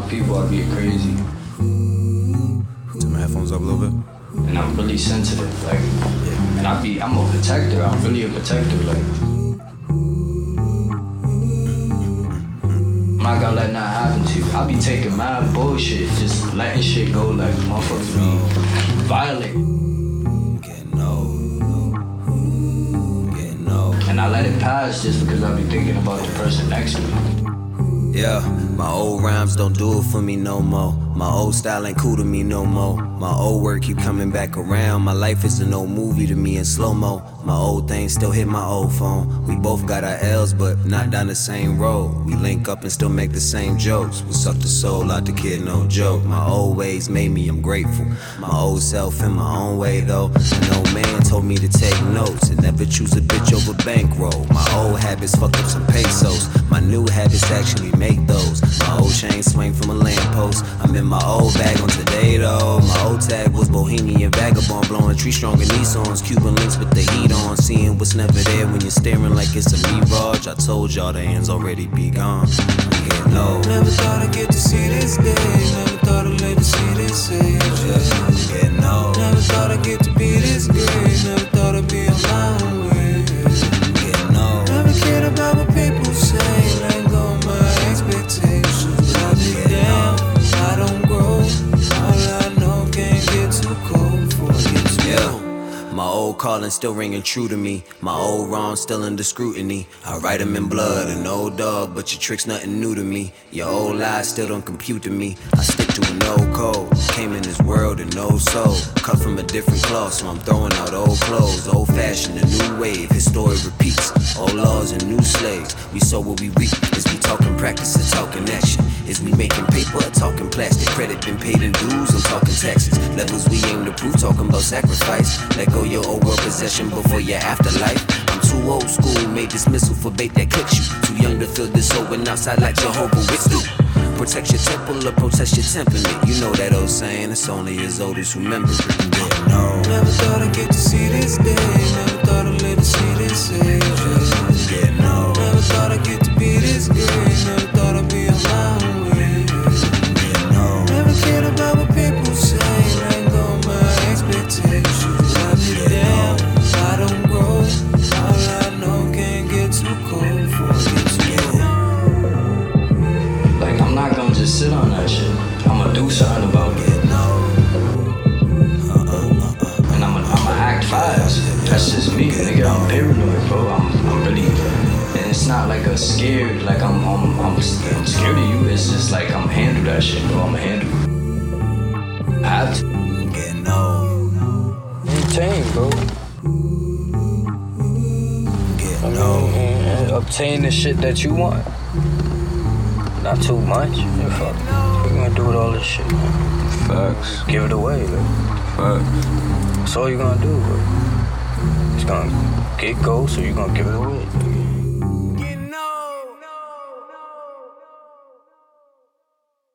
around people, I get crazy. Turn my headphones up a little bit. And I'm really sensitive, like, and I'm a protector. I'm really a protector, like. I'm not gonna let nothing happen to you. I be taking mad bullshit, just letting shit go, like motherfuckers be violent. And I let it pass just because I be thinking about the person next to me. Yeah, my old rhymes don't do it for me no more. My old style ain't cool to me no more. My old work keep coming back around. My life is an old movie to me in slow-mo. My old things still hit my old phone. We both got our L's, but not down the same road. We link up and still make the same jokes. We suck the soul out the kid, no joke. My old ways made me, I'm grateful. My old self in my own way though. An old man told me to take notes and never choose a bitch over bankroll. My old habits fucked up some pesos. My new habits actually make those. My old chain swing from a lamppost. I'm in my old bag on today though. My old tag was Bohemian Vagabond, blowing tree strong in Nissans, Cuban links with the heat on, seeing what's never there when you're staring like it's a mirage. I told y'all the ends already be gone. Yeah, no. Never thought I'd get to see this day. Never thought I'd live to see this age. Yeah, no. Never thought I'd get to be this great. Never thought I'd be on my own way. Yeah, no. Never cared about what people say. Let go of my expectations. But I'll be down. I don't grow. All I know can't get too cold before I get too cold. My old calling still ringing true to me. My old wrongs still under scrutiny. I write them in blood, an old dog, but your trick's nothing new to me. Your old lies still don't compute to me. I stick to an old code. Came in this world and no soul. Cut from a different cloth, so I'm throwing out old clothes. Old fashioned, a new wave. His story repeats. Old laws and new slaves. We sow what we reap. Is we talking practice or talking action? Is we making paper or talking plastic? Credit been paid in dues, I'm talking taxes. Levels we aim to prove, talking about sacrifice. Let go your old world possession before your afterlife. I'm too old school, made dismissal for bait that clicks you. Too young to feel this old and outside like Jehovah Witness do. Protect your temple or protest your temperament. You know that old saying, it's only as old as remember it. Yeah, no. Never thought I'd get to see this day. Never thought I'd live to see this age. Yeah, no. Never thought I'd get to be this great. Never thought I'd be on my own way. Yeah, no. Never cared about what people say. Let go of my expectations. But I'll be down. I don't grow. All I know can't get too cold before I get too cold. Like, I'm not gonna just sit on that shit. I'ma do something about it. And I'ma act fast. That's just me, nigga. I'm paranoid, bro. I'm really, and it's not like a scared, like I'm scared of you. It's just like I'm handle that shit, bro. I'ma handle it. I have to. Yeah, no. Maintain, bro. Yeah, no. And obtain the shit that you want. Not too much. Yeah, fuck. What you gonna do with all this shit, man? Facts. Give it away, like. Facts. That's all you gonna do, bro. It's gonna get gold, so you gonna give it away.